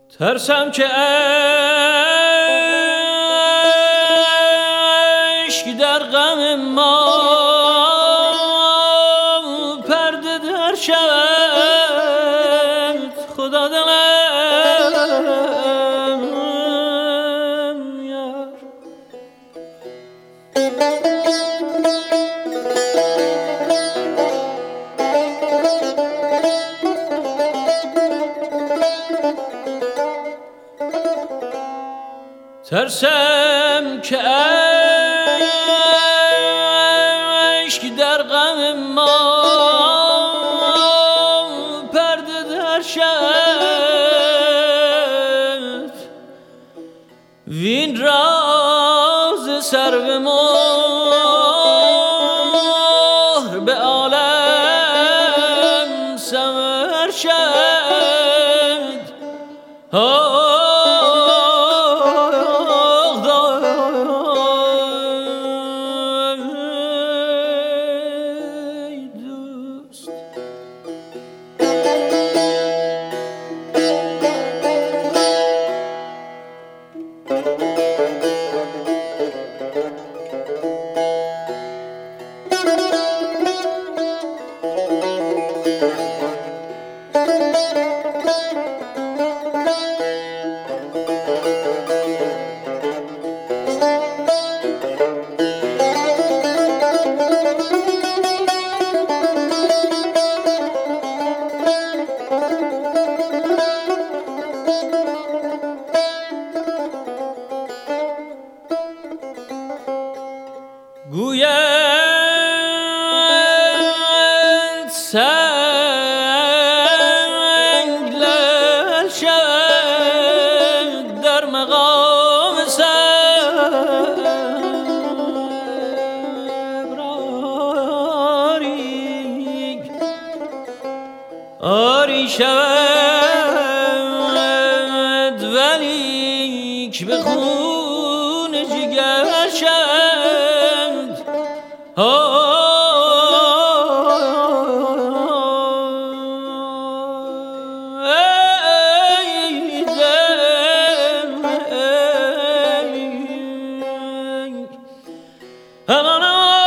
ترسم که عشق در غم ما پرده در شود. خدا دلم یار ترسم که عشق در غم ما پرده در شد. وین راز سر به مهر به عالم سمر شد. گویند سنگ لعل شد در مقام صبر آری شود ولیک به خون جگر شد. ای